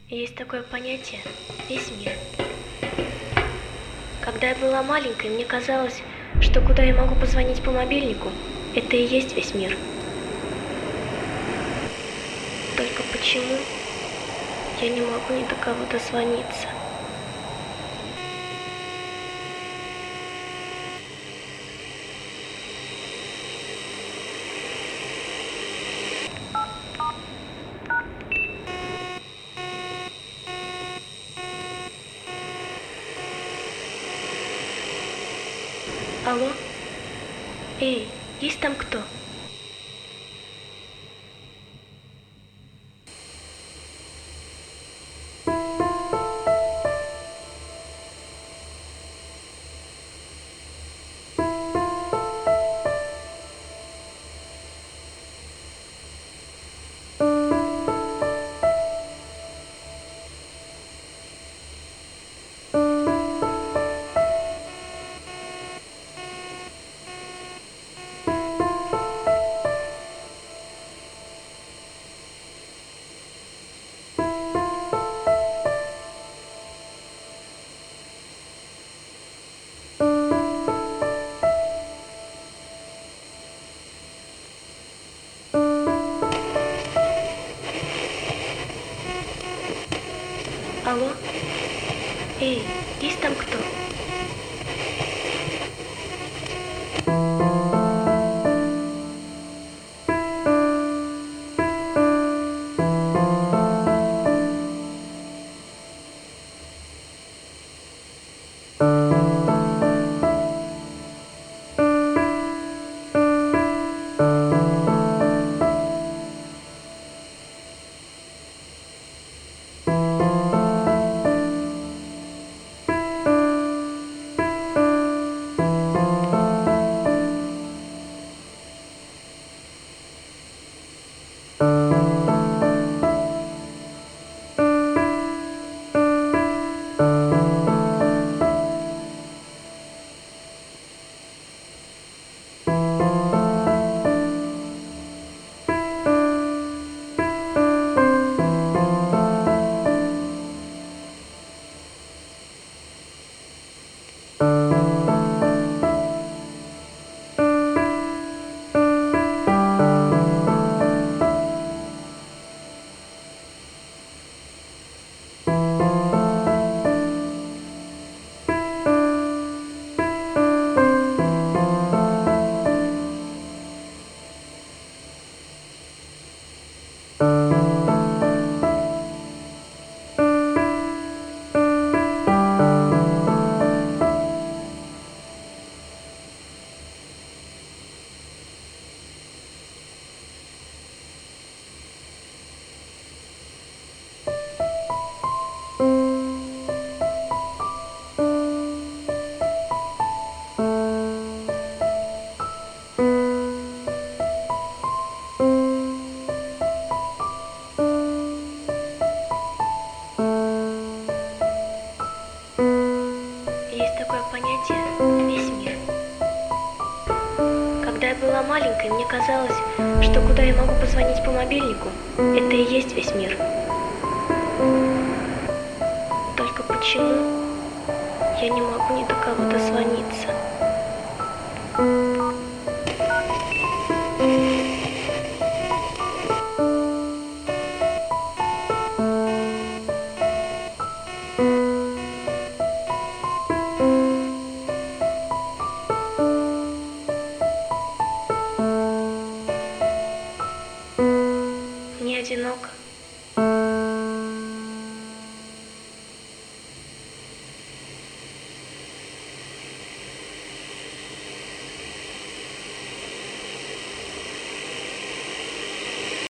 Есть такое понятие «весь мир». Когда я была маленькой, мне казалось, что куда я могу позвонить по мобильнику, это и есть весь мир. Только почему я не могу ни до кого дозвониться? Алло? Эй, есть там кто? Алло? Эй, есть там кто? Есть такое понятие «весь мир». Когда я была маленькой, мне казалось, что куда я могу позвонить по мобильнику, это и есть весь мир. Только почему я не могу ни до кого дозвониться? Мне одиноко.